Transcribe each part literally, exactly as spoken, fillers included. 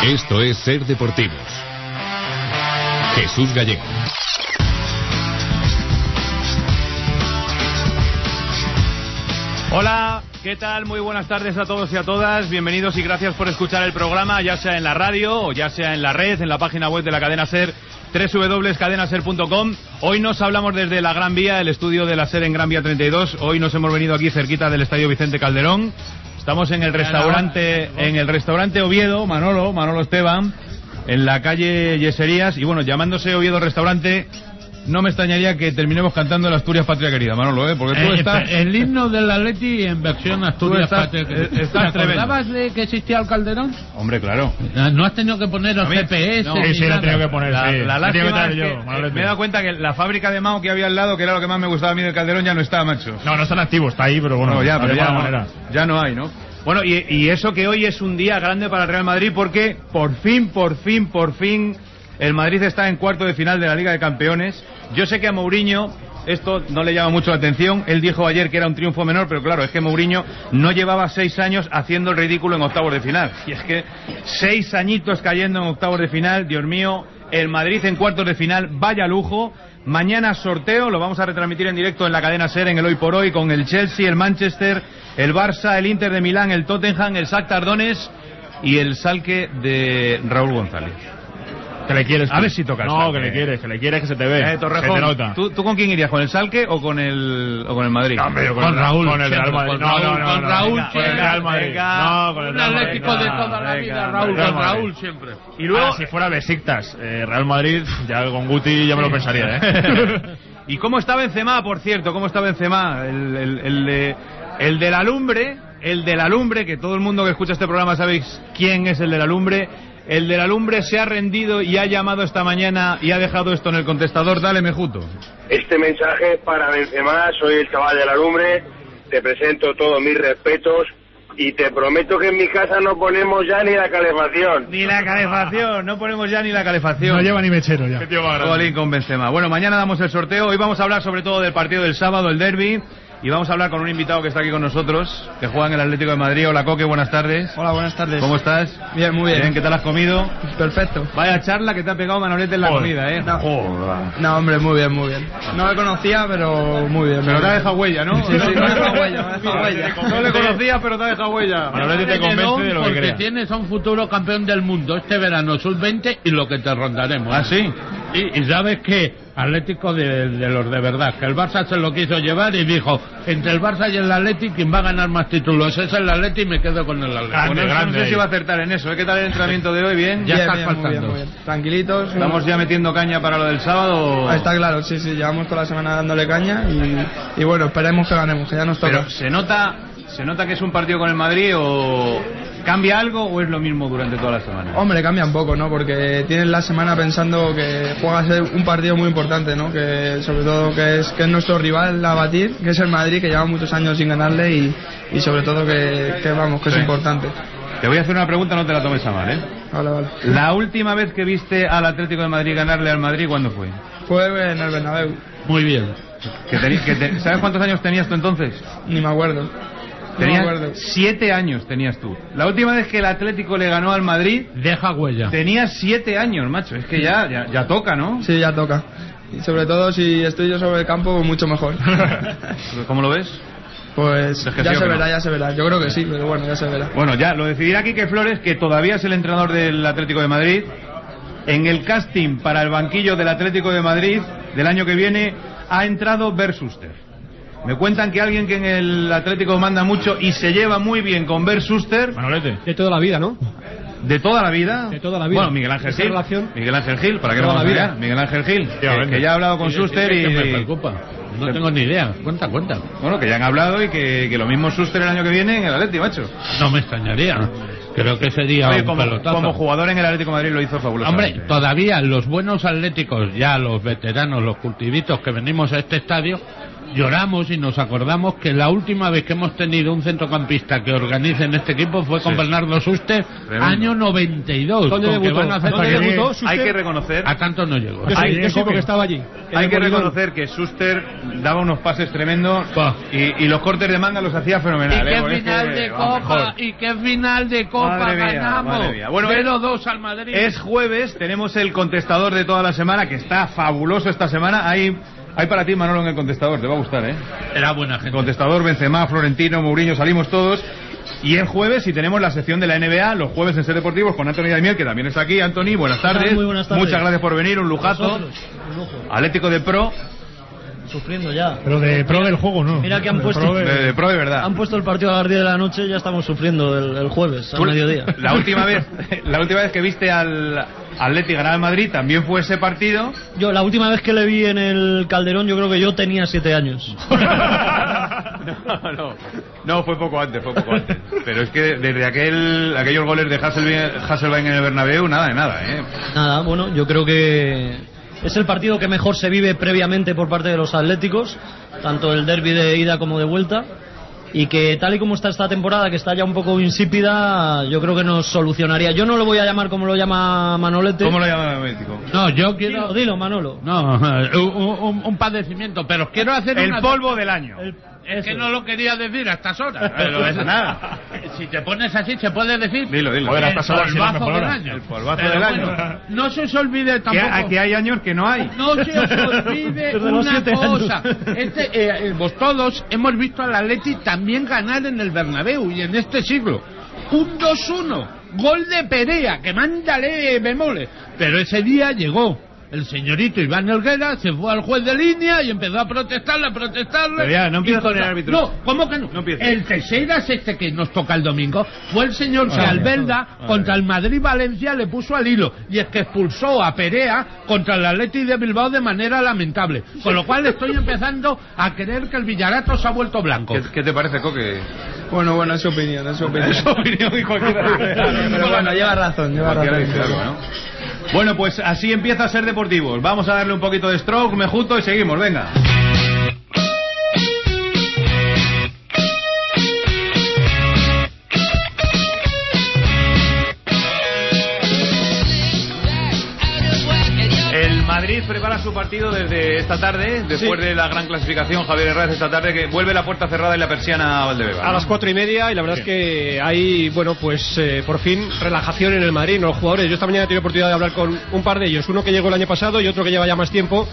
Esto es Ser Deportivos. Jesús Gallego. Hola, ¿qué tal? Muy buenas tardes a todos y a todas. Bienvenidos y gracias por escuchar el programa, ya sea en la radio o ya sea en la red, en la página web de la cadena SER, doble u doble u doble u punto cadena ser punto com. Hoy nos hablamos desde la Gran Vía, el estudio de la SER en Gran Vía treinta y dos. Hoy nos hemos venido aquí cerquita del Estadio Vicente Calderón. Estamos en el restaurante, en el restaurante Oviedo, Manolo, Manolo Esteban, en la calle Yeserías. Y bueno, llamándose Oviedo Restaurante, no me extrañaría que terminemos cantando el Asturias Patria Querida, Manolo, ¿eh? Porque tú eh, estás... El himno del Atleti en versión Asturias estás, Patria Querida. Eh, estás ¿Te acordabas de que existía el Calderón? Hombre, claro. ¿No has tenido que poner los G P S? No, ni sí, sí, lo he tenido que poner, La, sí. la Lo he tenido que lástima traer es yo, que, Manolete. me he dado cuenta que la fábrica de Mao que había al lado, que era lo que más me gustaba a mí del Calderón, ya no está, macho. No, no está en activo, está ahí, pero bueno, No, ya, pero de ya alguna no, manera. ya no hay, ¿no? Bueno, y, y eso que hoy es un día grande para el Real Madrid porque por fin, por fin, por fin el Madrid está en cuarto de final de la Liga de Campeones. Yo sé que a Mourinho esto no le llama mucho la atención. Él dijo ayer que era un triunfo menor, pero claro, es que Mourinho no llevaba seis años haciendo el ridículo en octavos de final. Y es que seis añitos cayendo en octavos de final, Dios mío, el Madrid en cuartos de final, vaya lujo. Mañana sorteo, lo vamos a retransmitir en directo en la cadena SER, en el Hoy por Hoy, con el Chelsea, el Manchester, el Barça, el Inter de Milán, el Tottenham, el Shakhtar Donetsk y el Schalke de Raúl González. Que le quieres. A ver si tocas. No, que le quieres, que le quieres, que se te ve. Eh, Torrejón, se te nota. ¿tú, ¿tú con quién irías? ¿Con el Schalke o con el, o con el Madrid? No, hombre, yo con, Con el, Raúl, con el Real siempre, Madrid. con No, Raúl, no, no, con no, Raúl, venga, con el venga, Real Madrid. venga. No, con el Un Real Madrid. Atlético de venga, toda la venga, vida, Raúl, Real con Madrid. Raúl siempre. Y luego, Ahora, si fuera Besiktas, eh, Real Madrid, ya con Guti ya me lo pensaría, ¿eh? ¿y cómo está Benzema, por cierto? ¿Cómo está Benzema? El, el, el, de, el de la lumbre, el de la lumbre, que todo el mundo que escucha este programa sabéis quién es el de la lumbre. El de la lumbre se ha rendido y ha llamado esta mañana y ha dejado esto en el contestador. Dale, Mejuto. Este mensaje es para Benzema, soy el chaval de la lumbre, te presento todos mis respetos y te prometo que en mi casa no ponemos ya ni la calefacción. Ni la calefacción, no ponemos ya ni la calefacción. No lleva ni mechero ya. Qué tío más grande. Jolín con Benzema. Bueno, mañana damos el sorteo. Hoy vamos a hablar sobre todo del partido del sábado, el derbi. Y vamos a hablar con un invitado que está aquí con nosotros, que juega en el Atlético de Madrid. Hola, Coque, buenas tardes. Hola, buenas tardes. ¿Cómo estás? Bien, muy bien. ¿Qué tal has comido? Perfecto. Vaya charla que te ha pegado Manolete en la Joder. comida, ¿eh? No. Joder. No, hombre, muy bien, muy bien. No me conocía, pero muy bien. Pero muy te ha bien. dejado huella, ¿no? Sí, sí, me ha dejado huella, me ha dejado huella. No le conocía, pero te ha dejado huella. Manolete te convence de lo que Porque crea. tienes a un futuro campeón del mundo este verano, sub veinte, y lo que te rondaremos. ¿Ah, sí? Y, y sabes que Atlético de, de los de verdad, que el Barça se lo quiso llevar y dijo, entre el Barça y el Atlético, ¿quién va a ganar más títulos? Es el Atlético y me quedo con el Atlético. Grande, Bueno, no grande sé si ahí. va a acertar en eso. ¿eh? ¿Qué tal el entrenamiento de hoy? ¿Bien? Ya Bien, estás bien, muy faltando. bien, muy bien. Tranquilitos. ¿Estamos ya metiendo caña para lo del sábado? Ah, está claro, sí, sí, llevamos toda la semana dándole caña y, y bueno, esperemos que ganemos, que ya nos toca. Pero ¿se nota, ¿se nota que es un partido con el Madrid o cambia algo o es lo mismo durante toda la semana? Hombre, cambia un poco, ¿no? Porque tienes la semana pensando que juega a ser un partido muy importante, ¿no? Que sobre todo que es que es nuestro rival a batir, que es el Madrid, que lleva muchos años sin ganarle y, y sobre todo que, que vamos, que Sí. es importante. Te voy a hacer una pregunta, no te la tomes a mal, ¿eh? Vale, vale. La última vez que viste al Atlético de Madrid ganarle al Madrid, ¿cuándo fue? Fue en el Bernabéu, Muy bien. Que teni- que te- ¿Sabes cuántos años tenías tú entonces? ni me acuerdo. No me Tenías acuerdo. siete años tenías tú. La última vez que el Atlético le ganó al Madrid, Deja huella. tenías siete años, macho. Es que ya, ya, ya toca, ¿no? Sí, ya toca. Y sobre todo si estoy yo sobre el campo, mucho mejor. ¿Cómo lo ves? Pues Es que ya sí o se que verá, no. ya se verá. Yo creo que sí, pero bueno, ya se verá. Bueno, ya lo decidirá Quique Flores, que todavía es el entrenador del Atlético de Madrid. En el casting para el banquillo del Atlético de Madrid del año que viene ha entrado Bert Schuster. Me cuentan que alguien que en el Atlético manda mucho y se lleva muy bien con Bert Schuster Manolete. De toda la vida, ¿no? de toda la vida. De toda la vida. Bueno, Miguel Ángel Esa Gil. relación. Miguel Ángel Gil, ¿para qué no Toda vamos a la vida. mirar? Miguel Ángel Gil, que, Efectivamente. que ya ha hablado con Sí, Schuster sí, y... que me preocupa. No tengo ni idea. Cuenta, cuenta. Bueno, que ya han hablado y que, que lo mismo Schuster el año que viene en el Atlético, macho. No me extrañaría. Creo que sería Oye, un como, pelotazo. como jugador en el Atlético de Madrid lo hizo fabulosamente. Hombre, todavía los buenos atléticos, ya los veteranos, los cultivitos que venimos a este estadio, lloramos y nos acordamos que la última vez que hemos tenido un centrocampista que organice en este equipo fue con sí. Bernardo Suster, Tremendo. año noventa y dos. ¿Dónde debutó? Van a hacer ¿Dónde debutó Suster? Hay que reconocer... A tanto no llegó. Yo sí, yo sí porque estaba allí. Hay que reconocer que Suster daba unos pases tremendos y, y los cortes de manga los hacía fenomenal. Y qué ¿eh? final que, de vamos, Copa, mejor. y qué final de Copa madre mía, ganamos. Madre mía. Bueno, cero dos al Madrid. Es jueves, tenemos el contestador de toda la semana, que está fabuloso esta semana. Hay... Hay para ti, Manolo, en el contestador, te va a gustar, ¿eh? Era buena gente. Contestador, Benzema, Florentino, Mourinho, salimos todos. Y el jueves, y tenemos la sección de la N B A, los jueves en Ser Deportivos, con Anthony Daimiel, que también está aquí. Anthony, buenas tardes. Muy buenas tardes. Muchas gracias por venir, un lujazo. Un lujo. Atlético de Pro. Sufriendo ya. Pero de pro del juego, ¿no? Mira que han de puesto pro de... De, de Pro de verdad. Han puesto el partido a las diez de la noche y ya estamos sufriendo el, el jueves, al mediodía. La última vez, la última vez que viste al Atleti ganar al Madrid también fue ese partido. Yo, la última vez que le vi en el Calderón, yo creo que yo tenía siete años. no, no, no, fue poco antes, fue poco antes. Pero es que desde aquel, aquellos goles de Hasselbein, Hasselbein en el Bernabéu, nada de nada, ¿eh? Nada, bueno, yo creo que es el partido que mejor se vive previamente por parte de los atléticos, tanto el derbi de ida como de vuelta, y que tal y como está esta temporada, que está ya un poco insípida, yo creo que nos solucionaría. Yo no lo voy a llamar como lo llama Manolete. ¿Cómo lo llama Atlético? No, yo quiero... Dilo, dilo, Manolo. No, un, un, un padecimiento, pero quiero hacer el una... polvo del año. El... Es que no lo quería decir a estas horas. Pero es nada. Si te pones así, se puede decir. Dilo, dilo. El Estas horas polvazo del hora. año. El polvazo pero del bueno, año. No se os olvide tampoco. Que aquí hay años que no hay. No se os olvide una cosa. Este, eh, vos todos hemos visto al Atleti también ganar en el Bernabéu y en este siglo. Un dos uno. Gol de Perea, que mándale bemoles. Pero ese día llegó el señorito Iván Helguera, se fue al juez de línea y empezó a protestarle, a protestarle. Pero ya, no empieza con el árbitro. No, ¿cómo que no? No empieza. El Teixeiras este que nos toca el domingo fue el señor que Albelda contra el Madrid-Valencia le puso al hilo, y es que expulsó a Perea contra el Atleti de Bilbao de manera lamentable. Con lo cual estoy empezando a creer que el Villarato se ha vuelto blanco. ¿Qué, qué te parece, Coque? Bueno, bueno, es su opinión, es su opinión. Es su opinión y cualquiera. Pero bueno, lleva razón, lleva razón. Dice algo, ¿no? Bueno, pues así empieza a Ser Deportivos. Vamos a darle un poquito de stroke, mejuto y seguimos, venga. El Madrid prepara su partido desde esta tarde, después sí. de la gran clasificación. Javier Herrera esta tarde, que vuelve la puerta cerrada y la persiana a Valdebeba, ¿no? A las cuatro y media, y la verdad sí. es que hay, bueno, pues eh, por fin relajación en el Madrid, ¿no? Los jugadores. Yo esta mañana he tenido oportunidad de hablar con un par de ellos, uno que llegó el año pasado y otro que lleva ya más tiempo,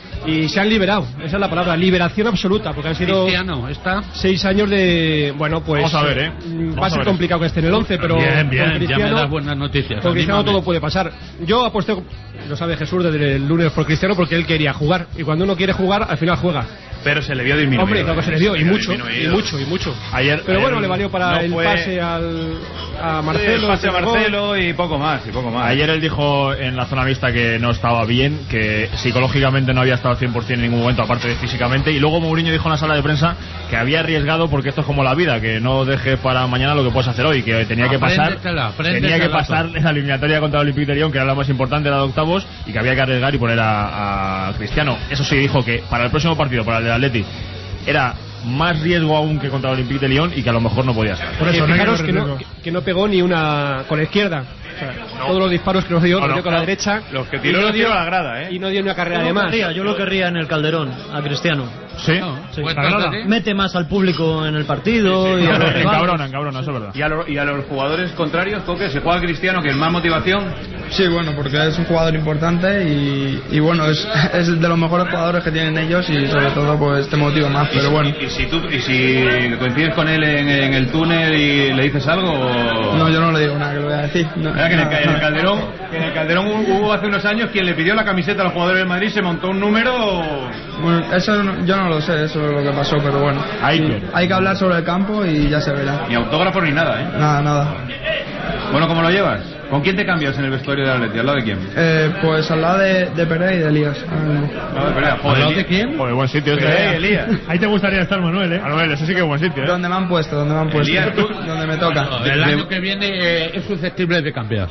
y se han liberado. Esa es la palabra, liberación absoluta, porque han sido Cristiano, ¿está? seis años de, bueno, pues vamos a ver, ¿eh? Vamos va a ser complicado que esté en el once, pero bien, bien, con Cristiano, ya me das buenas noticias. con Cristiano Anímame. todo puede pasar. Yo aposté, lo sabe Jesús, desde el lunes por Cristiano, porque él quería jugar, y cuando uno quiere jugar, al final juega. Pero se le vio disminuido. Hombre, claro que se le dio, y mucho, disminuido. y mucho, y mucho. Ayer, pero ayer bueno, le valió para no el fue... pase al, a Marcelo. Sí, el pase a el Marcelo y poco más, y poco más. Ayer él dijo en la zona mixta que no estaba bien, que psicológicamente no había estado al cien por ciento en ningún momento, aparte de físicamente. Y luego Mourinho dijo en la sala de prensa que había arriesgado, porque esto es como la vida, que no dejes para mañana lo que puedes hacer hoy, que tenía que pasar tenía que pasar la eliminatoria contra el Olympique de Lyon, que era la más importante, la de octavos, y que había que arriesgar y poner a, a Cristiano. Eso sí, dijo que para el próximo partido, para el del Atleti, era más riesgo aún que contra el Olympique de Lyon y que a lo mejor no podía ser. Por eso, eh, fijaros que no, que, que no pegó ni una con la izquierda. O sea, no. Todos los disparos que nos dio, no, nos dio con la derecha. Los que tiró, no dio a la grada, ¿eh? Y no dio una carrera de más. Querría, yo lo querría en el Calderón, a Cristiano. ¿Sí? No, sí. Pues mete más al público en el partido. Sí, sí, y no, a los encabrona, encabrona, eso es verdad. ¿Y a, lo, y a los jugadores contrarios, Coque, se juega Cristiano, que es más motivación? Sí, bueno, porque es un jugador importante y, y bueno, es, es de los mejores jugadores que tienen ellos y sobre todo pues te motiva más, pero bueno. ¿Y, y, si, tú, y si coincides con él en, en el túnel y le dices algo? O... No, yo no le digo nada que lo voy a decir. No, que en, el, no, en el no. Calderón, que en el Calderón hubo hace unos años quien le pidió la camiseta a los jugadores del Madrid, se montó un número... Bueno, eso no, yo no lo sé, eso es lo que pasó, pero bueno. Hay sí, que, hay que hablar sobre el campo y ya se verá. Ni autógrafos ni nada, ¿eh? Nada, nada. Bueno, ¿cómo lo llevas? ¿Con quién te cambias en el vestuario de Atleti? ¿Al lado de quién? Eh, pues al lado de, de Perea y de Elías. ¿Al lado de Perea? ¿Al lado de quién? Joder, buen sitio. Perea y Elías. Ahí te gustaría estar, Manuel, ¿eh? Manuel, ese sí que es buen sitio, ¿eh? Donde me han puesto, donde me han puesto. Elías, tú... donde me toca. No, el año que viene eh, es susceptible de cambiar.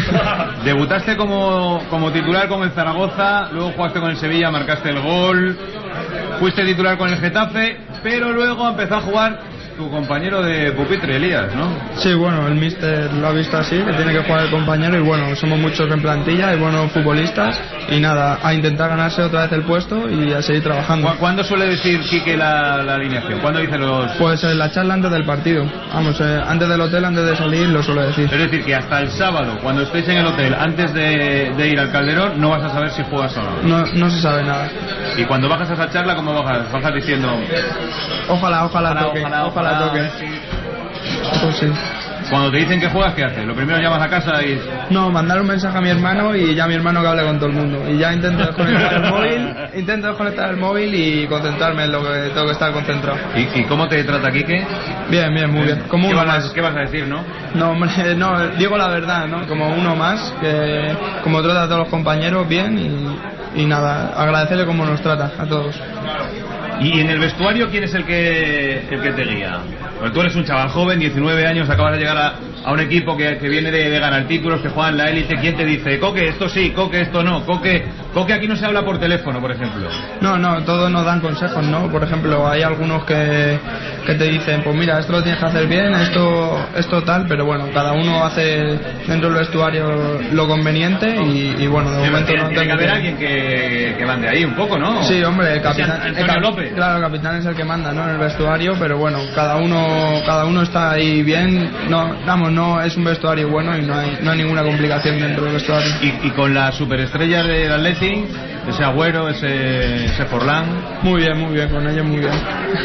Debutaste como, como titular con el Zaragoza, luego jugaste con el Sevilla, marcaste el gol. fuiste titular con el Getafe, pero luego empezó a jugar tu compañero de pupitre, Elías, ¿no? Sí, bueno, el míster lo ha visto así, que tiene que jugar el compañero y bueno, somos muchos en plantilla y buenos futbolistas y nada, a intentar ganarse otra vez el puesto y a seguir trabajando. ¿Cuándo suele decir Quique la, la alineación? ¿Cuándo dice los...? Pues en la charla antes del partido, vamos, eh, antes del hotel, antes de salir, lo suele decir. Es decir, que hasta el sábado, cuando estéis en el hotel, antes de, de ir al Calderón, no vas a saber si juegas o no. No, no se sabe nada. Y cuando bajas a esa charla, ¿cómo bajas? Bajas diciendo... Ojalá, ojalá, ojalá toque, ojalá, ojalá, ojalá toque. Pues sí. Cuando te dicen que juegas, ¿qué haces? Lo primero llamas a casa y... No, mandar un mensaje a mi hermano y ya mi hermano que hable con todo el mundo. Y ya intento desconectar el móvil, intento desconectar el móvil y concentrarme en lo que tengo que estar concentrado. ¿Y, y cómo te trata Quique? Bien, bien, muy bien. Como ¿Qué, uno vas, más. ¿Qué vas a decir, no? No, hombre, no, digo la verdad, ¿no? Como uno más, que como trata a todos los compañeros bien y, y nada, agradecerle cómo nos trata a todos. ¿Y en el vestuario quién es el que el que te guía? Pues tú eres un chaval joven, diecinueve años, acabas de llegar a, a un equipo que, que viene de, de ganar títulos, que juega en la élite. ¿Quién te dice, Coque, esto sí, Coque, esto no? Coque, Coque aquí no se habla por teléfono, por ejemplo. No, no, todos nos dan consejos, ¿no? Por ejemplo, hay algunos que, que te dicen, pues mira, esto lo tienes que hacer bien, esto, esto tal, pero bueno, cada uno hace dentro del vestuario lo conveniente y, y bueno, de Sí, momento tiene, no tiene tengo que haber que... alguien que, que mande ahí un poco, ¿no? Sí, hombre, el capitán, Antonio el cap- López. Claro, el capitán es el que manda, ¿no? En el vestuario, pero bueno, cada uno, cada uno está ahí bien. No, vamos, no es un vestuario bueno y no hay, no hay ninguna complicación dentro del vestuario. Y, y con las superestrellas del Atleti, ese Agüero, ese, ese Forlán. Muy bien, muy bien, con ellos muy bien.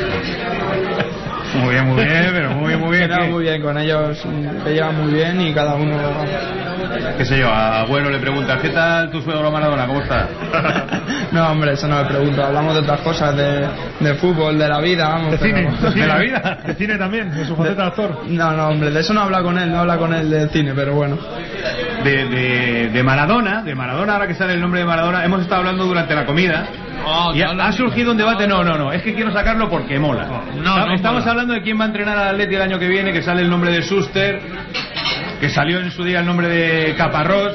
Muy bien, muy bien, pero muy, muy bien. Queda muy bien con ellos, te llevan muy bien y cada uno... Qué sé yo, a Agüero le preguntas, ¿qué tal tu suegro Maradona? ¿Cómo está? No, hombre, eso no me pregunto. Hablamos de otras cosas, de, de fútbol, de la vida, vamos. De pero... cine, de, ¿De la vida? de cine también, de su faceta de actor. No, no, hombre, de eso no habla con él, no habla con él del cine, pero bueno. De, de, de Maradona, de Maradona, ahora que sale el nombre de Maradona, hemos estado hablando durante la comida. Oh, y ha, ha surgido un debate, no, no, no, es que quiero sacarlo porque mola. No, no, Estamos mola. hablando de quién va a entrenar al Atleti el año que viene, que sale el nombre de Schuster, que salió en su día el nombre de Caparrós,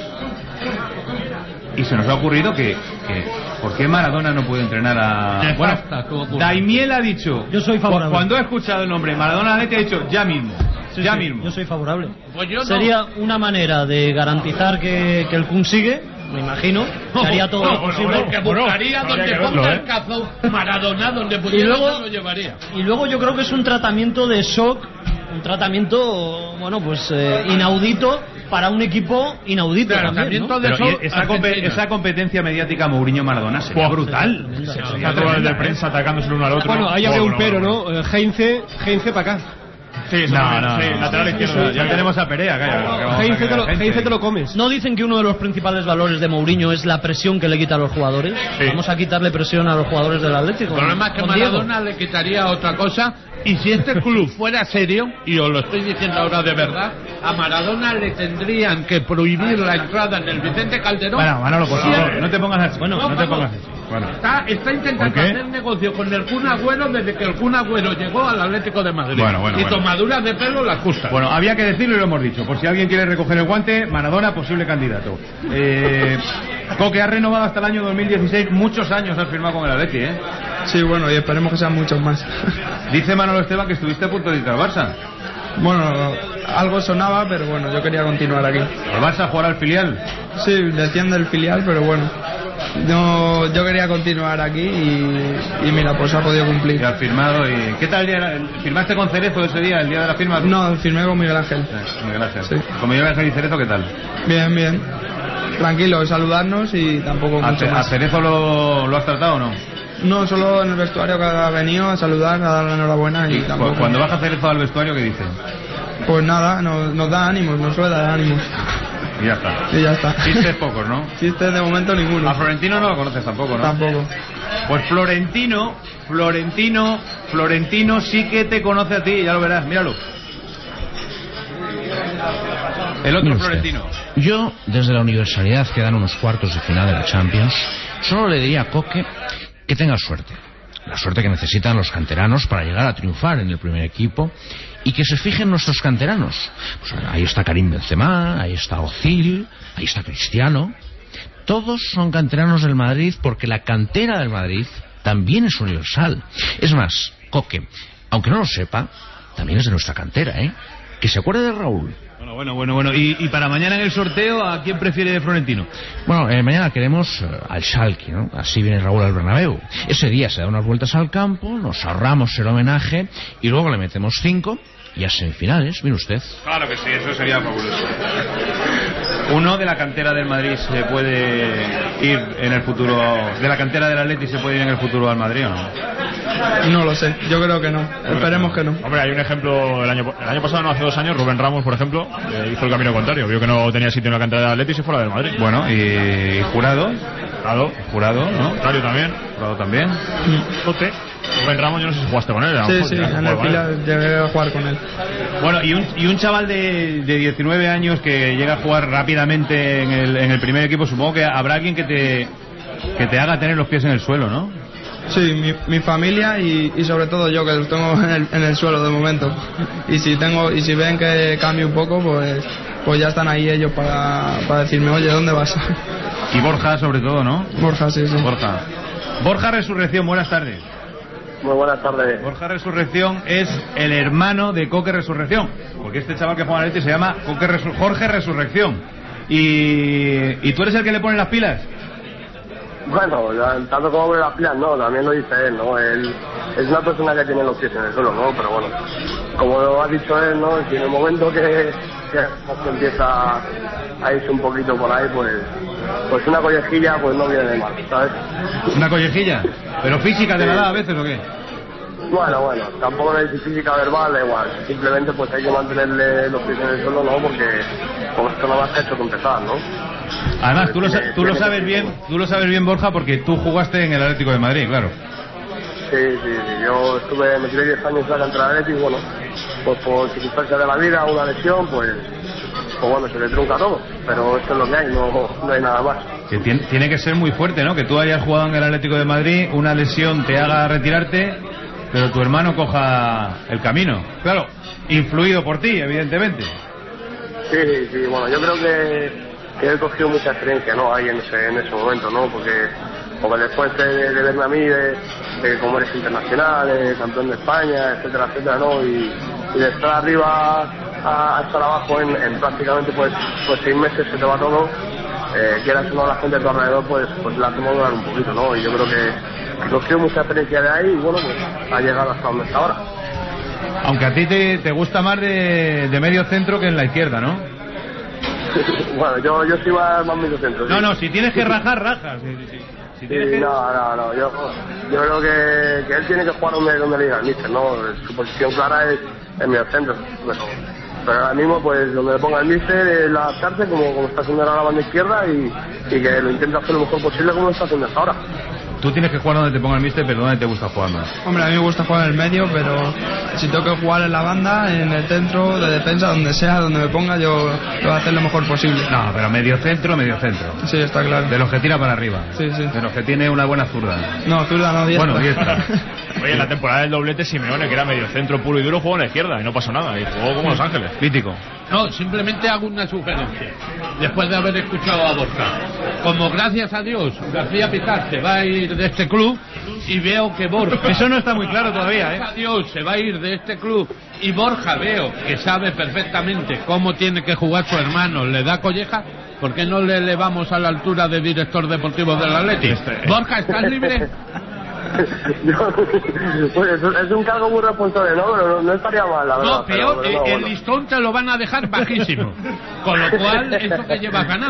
y se nos ha ocurrido que, que ¿por qué Maradona no puede entrenar a... Te Bueno, basta, tú ocurre. Daimiel ha dicho, Yo soy favorable. cuando ha escuchado el nombre Maradona Atleti ha dicho, ya mismo, Sí, ya sí, mismo. yo soy favorable. Pues yo no. Sería una manera de garantizar que, que el Kun sigue, me imagino, que haría todo lo No, posible. porque buscaría Habría donde que verlo, ponga ¿eh? el cazo Maradona, donde pudiera Y luego- se lo llevaría. Y luego yo creo que es un tratamiento de shock, un tratamiento, bueno, pues eh, inaudito para un equipo inaudito Claro, también, ¿no? tratamiento de Pero y shock esa, compe- Argentina. esa competencia mediática Mourinho-Maradona sería Buah, brutal. tremenda. Sería Está todo el tremenda, de ¿eh? prensa atacándose el uno al otro. Bueno, ahí habría Bueno, un pero, bueno, ¿no? Eh, Heinze, Heinze para acá. Sí, eso No, también, no, sí, no, lateral no, izquierdo. Ya tenemos a Perea, calla, que vamos a Heinze te, sacar lo, a Heinze. Heinze te lo comes. ¿No dicen que uno de los principales valores de Mourinho es la presión que le quita a los jugadores? Sí. Vamos a quitarle presión a los jugadores del Atlético. El problema es que Con Diego. Maradona le quitaría otra cosa. Y si este club fuera serio, y os lo estoy diciendo ahora de verdad, a Maradona le tendrían que prohibir la entrada en el Vicente Calderón. Bueno, Manolo, por favor, Siempre. no te pongas así. Bueno, no, te vamos. pongas así. Bueno. Está, está intentando ¿Por qué? hacer negocio con el Kun Agüero desde que el Kun Agüero llegó al Atlético de Madrid. Bueno, bueno, y bueno. tomaduras de pelo las justas. Bueno, había que decirlo y lo hemos dicho. Por si alguien quiere recoger el guante, Maradona, posible candidato. Eh, Coque ha renovado hasta el año dos mil dieciséis. Muchos años has firmado con el Atleti, ¿eh? Sí, bueno, y esperemos que sean muchos más. Dice Manolo Esteban que estuviste a punto de ir al Barça. Bueno, algo sonaba, pero bueno, yo quería continuar aquí. ¿El Barça jugar al filial? Sí, decían del filial, pero bueno. No, yo quería continuar aquí y, y mira, pues ha podido Y cumplir. has firmado. y ¿Qué tal el día? ¿Firmaste con Cerezo ese día, el día de la firma? No, firmé con Miguel Ángel. Eh, Gracias. Sí. Como yo Ángel y Cerezo, ¿qué tal? Bien, bien. Tranquilo, saludarnos y tampoco ¿A, mucho Ce- a más. Cerezo lo, lo has tratado o no? No, solo en el vestuario que ha venido a saludar, a dar la enhorabuena y Y tampoco. cu- cuando baja Cerezo al vestuario, ¿qué dice? Pues nada, nos, nos da ánimos, nos suele dar ánimos. Y ya está. Y ya está. Chistes pocos, ¿no? Chistes de momento ninguno. A Florentino no lo conoces tampoco, ¿no? Tampoco. Pues Florentino, Florentino, Florentino sí que te conoce a ti, ya lo verás, míralo. El otro Mire usted, Florentino. yo, desde la universalidad que dan unos cuartos de final de la Champions, solo le diría a Coque que tenga suerte. La suerte que necesitan los canteranos para llegar a triunfar en el primer equipo y que se fijen nuestros canteranos. Pues ahí está Karim Benzema, ahí está Ozil, ahí está Cristiano. Todos son canteranos del Madrid porque la cantera del Madrid también es universal. Es más, Coque, aunque no lo sepa, también es de nuestra cantera, ¿eh? Que se acuerde de Raúl. Bueno, bueno, bueno, bueno. Y, y para mañana en el sorteo, ¿a quién prefiere Florentino? Bueno, eh, mañana queremos eh, al Schalke, ¿no? Así viene Raúl al Bernabéu. Ese día se da unas vueltas al campo, nos ahorramos el homenaje y luego le metemos cinco y a semifinales, mire usted. Claro que sí, eso sería fabuloso. Uno de la cantera del Madrid se puede ir en el futuro, de la cantera del Atleti se puede ir en el futuro al Madrid, ¿o no? No lo sé, yo creo que no. Esperemos que no. Hombre, hay un ejemplo, el año, el año pasado, no hace dos años, Rubén Ramos, por ejemplo, eh, hizo el camino contrario. Vio que no tenía sitio en la cantera del Atleti y se fue a la del Madrid. Bueno, y Jurado, Jurado, Jurado, ¿no? Contrario también. Jurado también. Tote. Rubén Ramos, yo no sé si jugaste con él. Sí, sí, en el Pilar llegué a jugar con él. Bueno, y un, y un chaval de, de diecinueve años que llega a jugar rápidamente en el, en el primer equipo, supongo que habrá alguien que te, que te haga tener los pies en el suelo, ¿no? Sí, mi, mi familia y, y sobre todo yo, que los tengo en el, en el suelo de momento. Y si tengo y si ven que cambio un poco, pues pues ya están ahí ellos para, para decirme, oye, ¿dónde vas? Y Borja, sobre todo, ¿no? Borja, sí, sí. Borja. Borja Resurrección, buenas tardes. Muy buenas tardes. Borja Resurrección es el hermano de Coque Resurrección, porque este chaval que juega en el Atleti se llama Coque Resur- Jorge Resurrección. Y, ¿Y tú eres el que le pone las pilas? Bueno, tanto como me las pilas, no, también lo dice él, ¿no? Él es una persona que tiene los pies en el suelo, ¿no? Pero bueno, como lo ha dicho él, ¿no? Si en el momento que, que empieza a irse un poquito por ahí, pues pues una collejilla pues no viene de mal, ¿sabes? ¿Una collejilla? ¿Pero física de la edad a veces o qué? Bueno, bueno, tampoco es física verbal, da igual. Simplemente pues hay que mantenerle los pies en el suelo, ¿no? Porque con esto no vas a hecho que empezar, ¿no? Además, tú lo, tú lo sabes bien, tú lo sabes bien, Borja, porque tú jugaste en el Atlético de Madrid, claro. Sí, sí, sí. Yo estuve, me tiré diez años en la cantera del Atlético y bueno, pues por circunstancias de la vida, una lesión, pues, pues bueno, se le trunca todo. Pero esto es lo que hay, no, no hay nada más. Que tiene, tiene que ser muy fuerte, ¿no? Que tú hayas jugado en el Atlético de Madrid, una lesión te haga retirarte, pero tu hermano coja el camino. Claro, influido por ti, evidentemente. Sí, sí, bueno, yo creo que, que he cogido mucha experiencia, ¿no? Ahí en ese, en ese momento, ¿no? Porque, porque después de, de verme a mí, de, de cómo eres internacional, de campeón de España, etcétera, etcétera, ¿no? Y, y de estar arriba a, a estar abajo en, en prácticamente pues, pues seis meses se te va todo. Eh, quieras o no, la gente de tu alrededor, pues, pues la hacemos durar un poquito, ¿no? Y yo creo que he cogido mucha experiencia de ahí y bueno, pues ha llegado hasta donde está ahora. Aunque a ti te, te gusta más de, de medio centro que en la izquierda, ¿no? Bueno, yo, yo soy más, más medio centro. No, sí. no, si tienes que rajar, rajas. Si, si, si tienes Sí, que... no, no, no, yo, yo creo que, que él tiene que jugar donde, donde le diga el míster, ¿no? Su posición clara es en medio centro, pero, pero ahora mismo, pues, donde le ponga el míster es la adaptarse, como, como está haciendo ahora la banda izquierda, y, y que lo intenta hacer lo mejor posible como lo está haciendo hasta ahora. Tú tienes que jugar donde te ponga el míster, pero ¿dónde te gusta jugar más? Hombre, a mí me gusta jugar en el medio, pero si tengo que jugar en la banda, en el centro, de defensa, donde sea, donde me ponga, yo lo voy a hacer lo mejor posible. No, pero medio centro, medio centro. Sí, está claro. De los que tira para arriba. Sí, sí. De los que tiene una buena zurda. No, zurda no, diestra. Bueno, diestra. Oye, en la temporada del doblete, Simeone, que era medio centro puro y duro, jugó en la izquierda y no pasó nada. Y jugó como Los Ángeles. Mítico. No, simplemente hago una sugerencia. Después de haber escuchado a Borja. Como gracias a Dios García Pitar se va a ir de este club y veo que Borja... Eso no está muy claro todavía, ¿eh? Gracias a Dios se va a ir de este club y Borja veo que sabe perfectamente cómo tiene que jugar su hermano, le da colleja. ¿Por qué no le elevamos a la altura de director deportivo del Atleti? Borja, ¿estás libre? Yo, pues es, es un cargo muy responsable, ¿no? Pero no, no estaría mal, la verdad. No, peor, pero, pero no, el bueno. listón te lo van a dejar bajísimo. Con lo cual, eso que llevas ganado.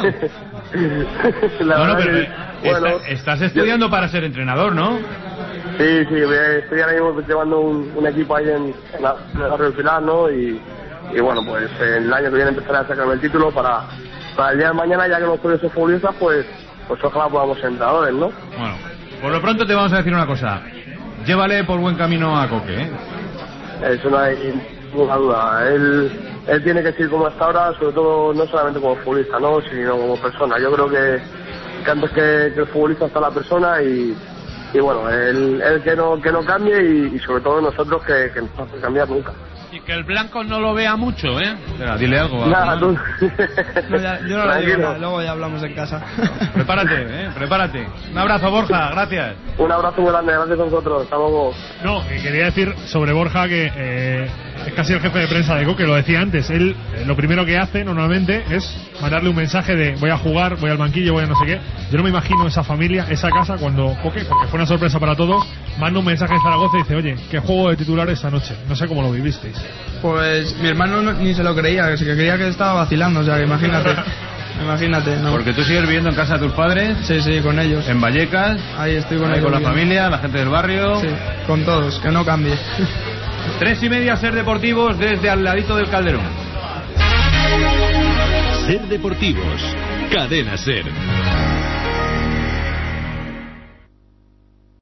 La No, no, verdad pero que, bueno, está- estás estudiando para ser entrenador, ¿no? sí, sí, estoy ahora mismo llevando un, un equipo ahí en, en la, en el barrio del Pilar, ¿no? Y, y bueno, pues el año que viene empezaré a sacarme el título para, para el día de mañana, ya que no puedo ser futbolista, pues, pues ojalá podamos ser entrenadores, ¿no? Bueno, por lo pronto te vamos a decir una cosa. Llévale por buen camino a Coque, ¿eh? Eso no hay ninguna duda. Él, él tiene que seguir como hasta ahora, sobre todo no solamente como futbolista, ¿no? Sino como persona. Yo creo que, que antes que, que el futbolista está la persona y, y bueno, él, él que no que no cambie y, y sobre todo nosotros que, que no nos hace cambiar nunca. Y que el blanco no lo vea mucho, ¿eh? Espera, dile algo. Nada, tú. No, ya- yo no lo digo Tranquilo. nada, luego ya hablamos en casa. Prepárate, eh, prepárate. Un abrazo, Borja, gracias. Un abrazo muy grande, gracias a vosotros. Hasta luego. No, y quería decir sobre Borja que eh, es casi el jefe de prensa de Coque, lo decía antes. Él eh, lo primero que hace normalmente es mandarle un mensaje de voy a jugar, voy al banquillo, voy a no sé qué. Yo no me imagino esa familia, esa casa, cuando Coque, porque fue una sorpresa para todos, manda un mensaje en Zaragoza y dice, oye, ¿qué juego de titular esta noche? No sé cómo lo vivisteis. Pues mi hermano no- ni se lo creía, que se que creía que estaba vacilando, o sea, que imagínate. Imagínate, ¿no? Porque tú sigues viviendo en casa de tus padres, Sí, sí, con ellos. en Vallecas, Ahí estoy con ahí ellos. con la bien. familia, la gente del barrio. Sí, con todos, que no cambie. Tres y media, Ser Deportivos desde al ladito del Calderón. Ser Deportivos, Cadena Ser.